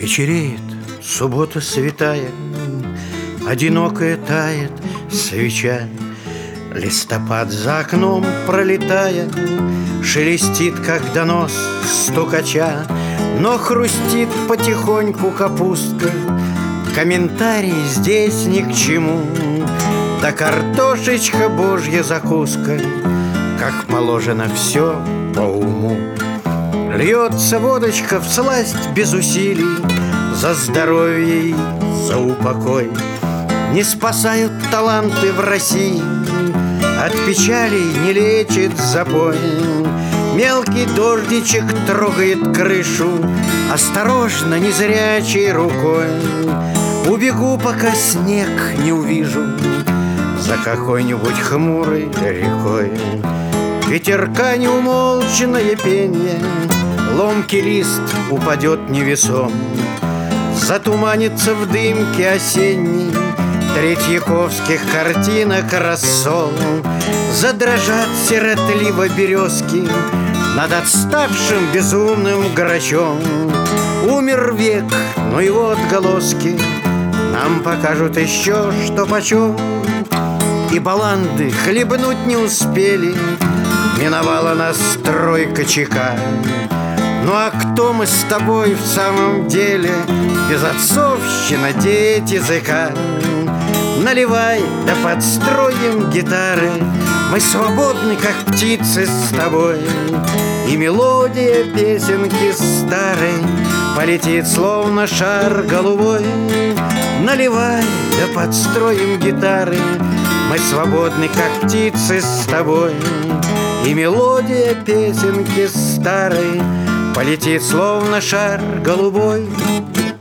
Вечереет, суббота святая, одинокая тает свеча. Листопад за окном пролетая шелестит, как донос стукача. Но хрустит потихоньку капустка, комментарий здесь ни к чему. Да картошечка божья закуска, как положено все по уму. Льется водочка всласть без усилий, за здоровье и за упокой. Не спасают таланты в России, от печалей не лечит запой. Мелкий дождичек трогает крышу, осторожно, незрячей рукой. Убегу, пока снег не увижу, за какой-нибудь хмурой рекой. Ветерка неумолчное пенье, ломкий лист упадет невесом. Затуманится в дымке осенней третьяковских картинок рассол. Задрожат сиротливо березки над отставшим безумным грачом. Умер век, но его отголоски нам покажут еще что почем. И баланды хлебнуть не успели, миновала нас тройка ЧК. Ну а кто мы с тобой в самом деле? Безотцовщина, дети языка. Наливай, да подстроим гитары, мы свободны, как птицы с тобой. И мелодия песенки старой полетит, словно шар голубой. Наливай, да подстроим гитары, мы свободны, как птицы с тобой. И мелодия песенки старой полетит, словно шар голубой.